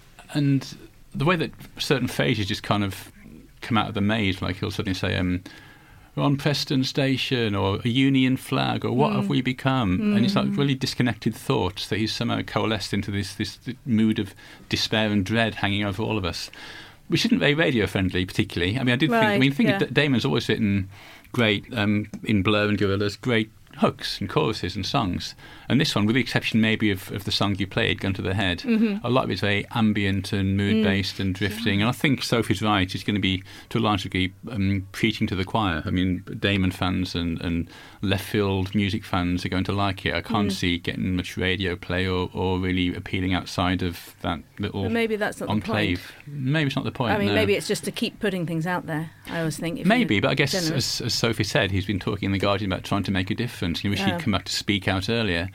the way that certain phrases just kind of come out of the maze, like he'll suddenly say, we're on Preston Station, or a Union flag, or what have we become? And it's like really disconnected thoughts that he's somehow coalesced into this mood of despair and dread hanging over all of us, which isn't very radio friendly particularly. I mean, that Damon's always written great, in Blur and Gorillaz, great hooks and choruses and songs, and this one, with the exception maybe of the song you played, Gun to the Head, a lot of it's very ambient and mood-based and drifting, and I think Sophie's right, he's going to be, to a large degree, preaching to the choir. I mean, Damon fans and left field music fans are going to like it. I can't see getting much radio play or really appealing outside of that little maybe that's not enclave. The point. Maybe it's not the point. I mean, no. Maybe it's just to keep putting things out there, I always think. Maybe, but I guess, as Sophie said, he's been talking in The Guardian about trying to make a difference. You wish he'd come back to speak out earlier.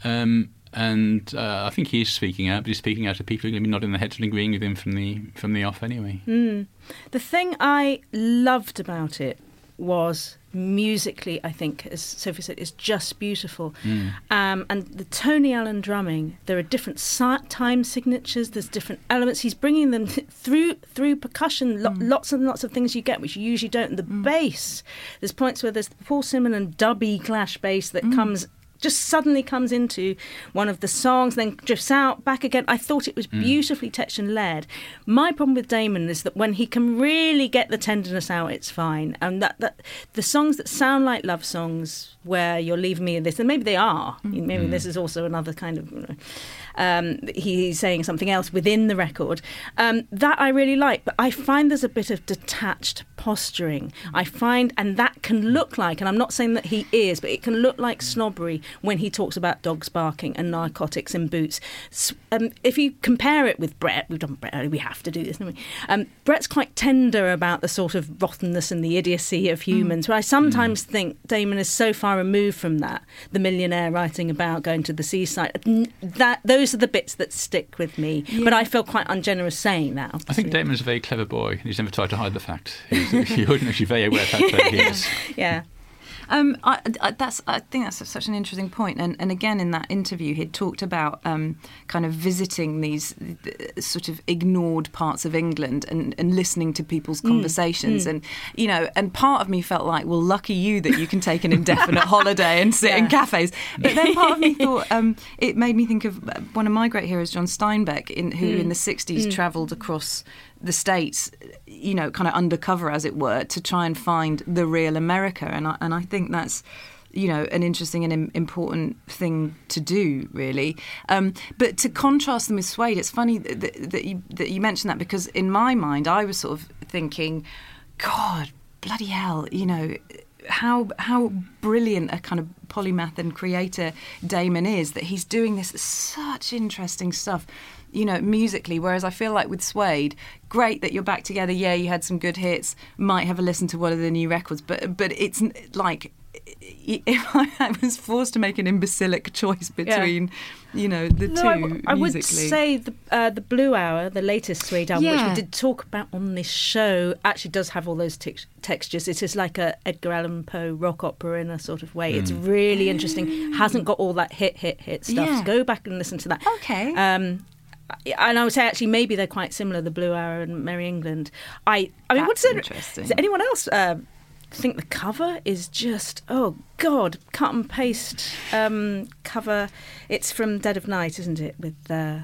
And I think he is speaking out, but he's speaking out to people who are going to be nodding their heads and agreeing with him from the off anyway. The thing I loved about it was musically, I think, as Sophie said, is just beautiful. And the Tony Allen drumming, there are different time signatures, there's different elements. He's bringing them through percussion, lots and lots of things you get, which you usually don't. And the bass, there's points where there's the Paul Simon and Dubby Clash bass that just suddenly comes into one of the songs, then drifts out, back again. I thought it was beautifully textured and layered. My problem with Damon is that when he can really get the tenderness out, it's fine. And that the songs that sound like love songs, where you're leaving me in this, and maybe they are. Maybe this is also another kind of... he's saying something else within the record. That I really like, but I find there's a bit of detached posturing. I find, and that can look like, and I'm not saying that he is, but it can look like snobbery when he talks about dogs barking and narcotics in boots. If you compare it with Brett, we've done Brett, we have to do this, don't we? Brett's quite tender about the sort of rottenness and the idiocy of humans, where I sometimes think Damon is so far removed from that. The Millionaire writing about going to the seaside, those are the bits that stick with me. But I feel quite ungenerous saying that. Obviously. I think Damon's a very clever boy, and he's never tried to hide the fact. You're actually very aware of how clever he is. Yeah. I think that's such an interesting point. And again, in that interview, he'd talked about kind of visiting these sort of ignored parts of England and listening to people's conversations. And, and part of me felt like, well, lucky you that you can take an indefinite holiday and sit in cafes. But then part of me thought, it made me think of one of my great heroes, John Steinbeck, who in the 60s travelled across the States, you know, kind of undercover, as it were, to try and find the real America. And I think that's, you know, an interesting and important thing to do, really. But to contrast them with Suede, it's funny that you mentioned that, because in my mind, I was sort of thinking, God, bloody hell, you know, how brilliant a kind of polymath and creator Damon is, that he's doing this such interesting stuff, you know, musically, whereas I feel like with Suede, great that you're back together, yeah, you had some good hits, might have a listen to one of the new records, but it's like, if I was forced to make an imbecilic choice between, you know, the two, I would musically. say the Blue Hour, the latest Suede album, which we did talk about on this show, actually does have all those textures. It is like a Edgar Allan Poe rock opera in a sort of way. It's really interesting. Hasn't got all that hit stuff. So go back and listen to that. Okay. And I would say actually maybe they're quite similar, the Blue Hour and Merry England. I mean, what's interesting? Is there anyone else? I think the cover is just, oh God, cut and paste cover. It's from Dead of Night, isn't it? With the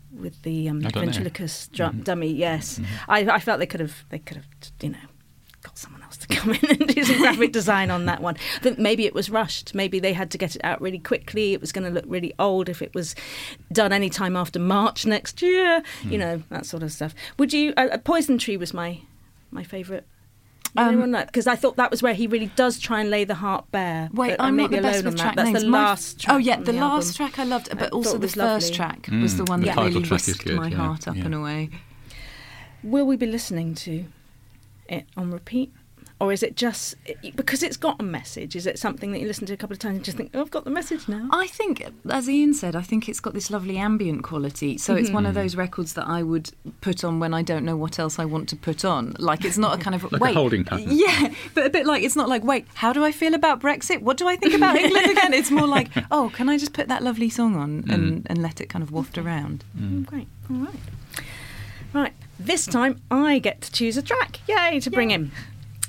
ventriloquist dummy. Yes, I felt they could have, you know, got someone else to come in and do some graphic design on that one. I think maybe it was rushed. Maybe they had to get it out really quickly. It was going to look really old if it was done any time after March next year. You know, that sort of stuff. Would you? Poison Tree was my favourite. Because I thought that was where he really does try and lay the heart bare. Wait, I'm not the best with track names. That's the last track. Oh yeah, the last track I loved, but also the first track was the one that really whisked my heart up and away. Will we be listening to it on repeat? Or is it just because it's got a message? Is it something that you listen to a couple of times and just think, oh, I've got the message now? I think, as Ian said, I think it's got this lovely ambient quality. So it's one of those records that I would put on when I don't know what else I want to put on. Like, it's not a kind of like a holding pattern. Yeah, but a bit like, it's not like, wait, how do I feel about Brexit? What do I think about England again? It's more like, oh, can I just put that lovely song on and let it kind of waft around? Great, all right. Right, this time I get to choose a track. Yay, to bring in.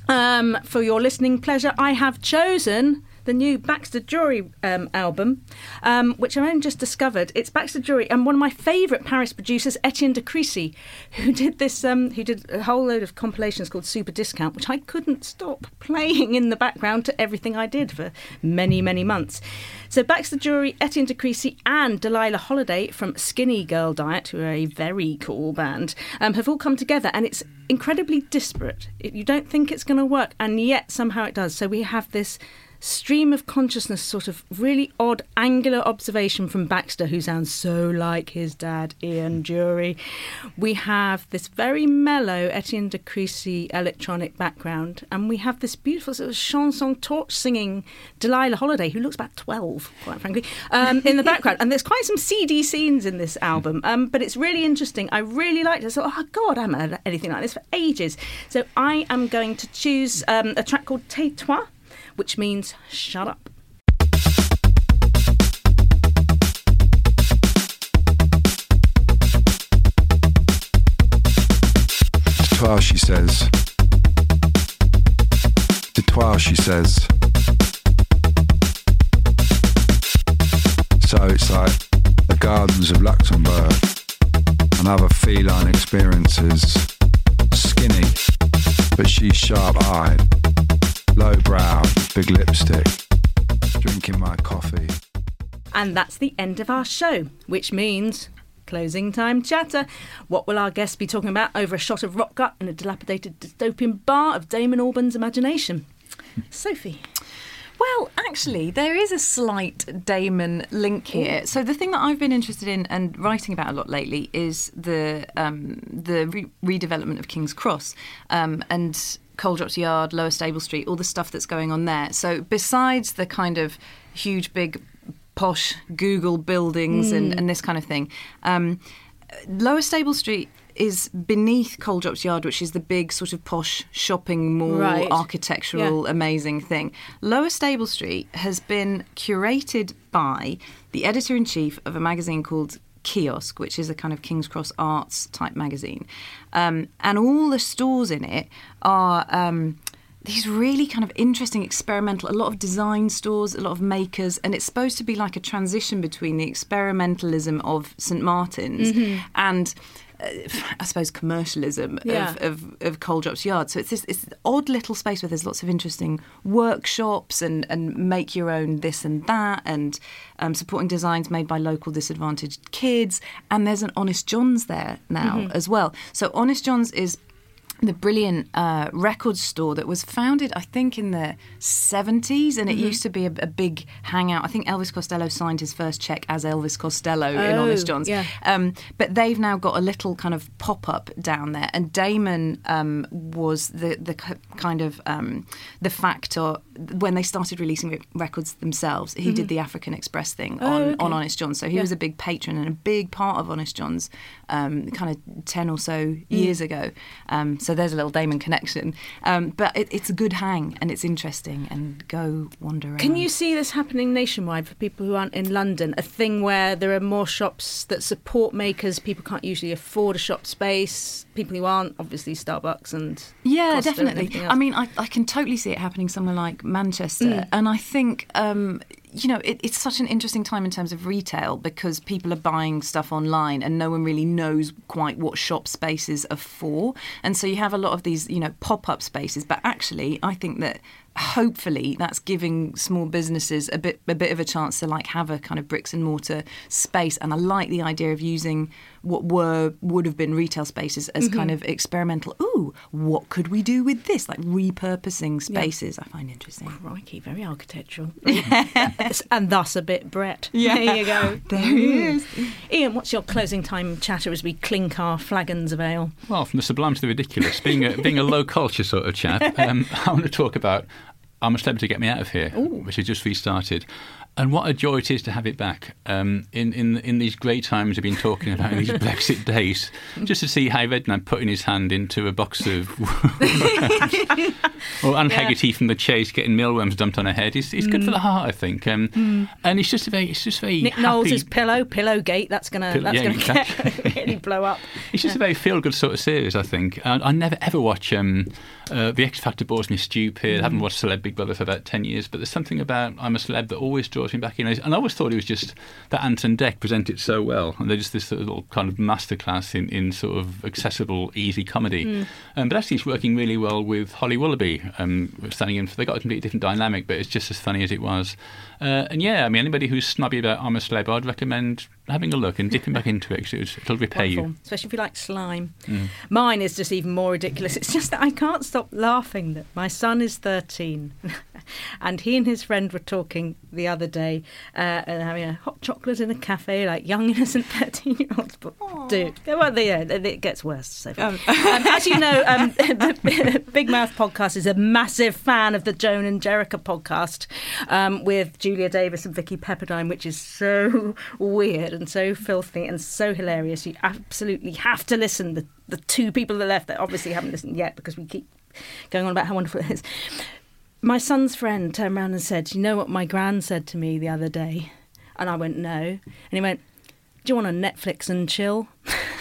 For your listening pleasure, I have chosen the new Baxter Dury album, which I only just discovered. It's Baxter Dury and one of my favourite Paris producers, Etienne de Crécy, who did this. Who did a whole load of compilations called Super Discount, which I couldn't stop playing in the background to everything I did for many, many months. So Baxter Dury, Etienne de Crécy and Delilah Holiday from Skinny Girl Diet, who are a very cool band, have all come together, and it's incredibly disparate. You don't think it's going to work, and yet somehow it does. So we have this stream of consciousness, sort of really odd angular observation from Baxter, who sounds so like his dad Ian Dury. We have this very mellow Etienne de Crécy electronic background, and we have this beautiful sort of chanson torch singing Delilah Holiday, who looks about 12, quite frankly, in the background. And there's quite some seedy scenes in this album, but it's really interesting. I really liked it. So, oh God, I haven't heard anything like this for ages. So I am going to choose a track called Tais-toi, which means shut up. Tais-toi, she says. Tais-toi, she says. So it's like the gardens of Luxembourg and other feline experiences. Skinny, but she's sharp-eyed. Low-brow, big lipstick, drinking my coffee. And that's the end of our show, which means closing time chatter. What will our guests be talking about over a shot of rock gut in a dilapidated dystopian bar of Damon Albarn's imagination? Sophie. Well, actually, there is a slight Damon link here. So the thing that I've been interested in and writing about a lot lately is the redevelopment of King's Cross and Coal Drops Yard, Lower Stable Street, all the stuff that's going on there. So besides the kind of huge, big, posh Google buildings and this kind of thing, Lower Stable Street is beneath Coal Drops Yard, which is the big sort of posh shopping mall, architectural, amazing thing. Lower Stable Street has been curated by the editor-in-chief of a magazine called Kiosk, which is a kind of King's Cross arts type magazine. And all the stores in it are these really kind of interesting experimental, a lot of design stores, a lot of makers, and it's supposed to be like a transition between the experimentalism of St. Martin's and I suppose, commercialism of Coal Drops Yard. So it's this odd little space where there's lots of interesting workshops and make your own this and that, and supporting designs made by local disadvantaged kids. And there's an Honest John's there now as well. So Honest John's is the brilliant record store that was founded, I think, in the 70s, and it used to be a big hangout. I think Elvis Costello signed his first cheque as Elvis Costello in Honest John's. Yeah. But they've now got a little kind of pop-up down there, and Damon was the kind of the factor when they started releasing records themselves. He did the African Express thing on Honest John's, so he was a big patron and a big part of Honest John's kind of 10 or so years ago. So there's a little Damon connection. But it's a good hang and it's interesting, and go wander around. Can you see this happening nationwide for people who aren't in London? A thing where there are more shops that support makers. People can't usually afford a shop space. People who aren't, obviously Starbucks and Costa definitely. And I mean, I can totally see it happening somewhere like Manchester. And I think... it's such an interesting time in terms of retail, because people are buying stuff online and no one really knows quite what shop spaces are for. And so you have a lot of these, pop-up spaces. But actually, I think that hopefully that's giving small businesses a bit of a chance to have a kind of bricks and mortar space. And I like the idea of using what would have been retail spaces as kind of experimental. Ooh, what could we do with this? Like repurposing spaces, I find interesting. Crikey, very architectural. And thus a bit Brett. Yeah. There you go. There he is. Ian, what's your closing time chatter as we clink our flagons of ale? Well, from the sublime to the ridiculous, being a low culture sort of chap, I want to talk about I'm a Celebrity, Get Me Out of Here, which has just restarted. And what a joy it is to have it back. In these great times we've been talking about, in these Brexit days, just to see Harry Redknapp putting his hand into a box of or Anne Hegarty from The Chase getting mealworms dumped on her head. It's good for the heart, I think. And it's just very Nick happy. Knowles' Pillowgate. That's gonna get really blow up. It's just a very feel good sort of series, I think. I never ever watch The X Factor bores me stupid. I haven't watched Celeb Big Brother for about 10 years, but there's something about I'm a Celeb that always draws me back in. And I always thought it was just that Ant and Dec present it so well, and they're just this little kind of masterclass in sort of accessible, easy comedy. But actually, it's working really well with Holly Willoughby standing in. They got a completely different dynamic, but it's just as funny as it was. And anybody who's snobby about I'm a Celeb, I'd recommend having a look and dipping back into it, because it'll repay you. Especially if you like slime. Mine is just even more ridiculous. It's just that I can't stop laughing that my son is 13 and he and his friend were talking the other day and having a hot chocolate in a cafe like young innocent 13-year-olds do. Well, it gets worse so far. As you know, the Big Mouth podcast is a massive fan of the Joan and Jericha podcast with Julia Davis and Vicky Pepperdine, which is so weird and so filthy and so hilarious. You absolutely have to listen. The two people that are left that obviously haven't listened yet, because we keep going on about how wonderful it is. My son's friend turned around and said, "You know what my gran said to me the other day?" And I went, "No." And he went, "Do you want to Netflix and chill?"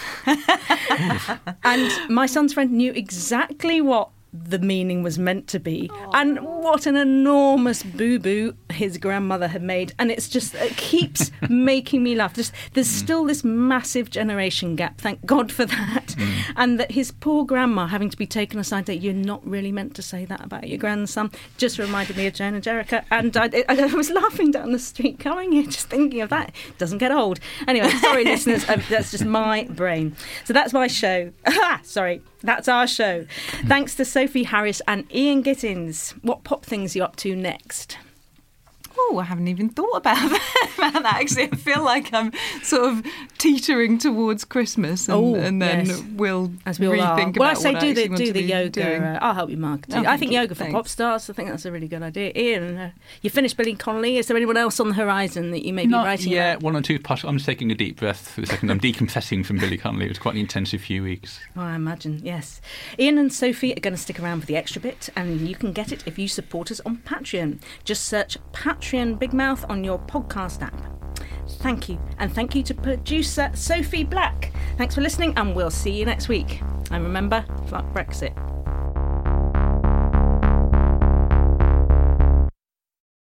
And my son's friend knew exactly what the meaning was meant to be. Aww. And what an enormous boo-boo his grandmother had made. And it keeps making me laugh. There's still this massive generation gap, thank God for that. And that his poor grandma having to be taken aside that you're not really meant to say that about your grandson just reminded me of Joan and Jericha. And I was laughing down the street coming here just thinking of that. It doesn't get old. Anyway, sorry listeners, that's just my brain. So that's my show. Sorry. That's our show. Thanks to Sophie Harris and Ian Gittins. What pop things are you up to next? Oh, I haven't even thought about that. Actually, I feel like I'm sort of teetering towards Christmas, and then we'll rethink about I say what do I the yoga. I'll help you market it. I think yoga for thanks. Pop stars. I think that's a really good idea. Ian, you finished Billy Connolly. Is there anyone else on the horizon that you may be writing about? Yeah, one or two. I'm just taking a deep breath for a second. I'm decompressing from Billy Connolly. It was quite an intensive few weeks. Oh, I imagine, yes. Ian and Sophie are going to stick around for the extra bit, and you can get it if you support us on Patreon. Just search Patreon Big Mouth on your podcast app. Thank you. And thank you to producer Sophie Black. Thanks for listening, and we'll see you next week. And remember, fuck Brexit.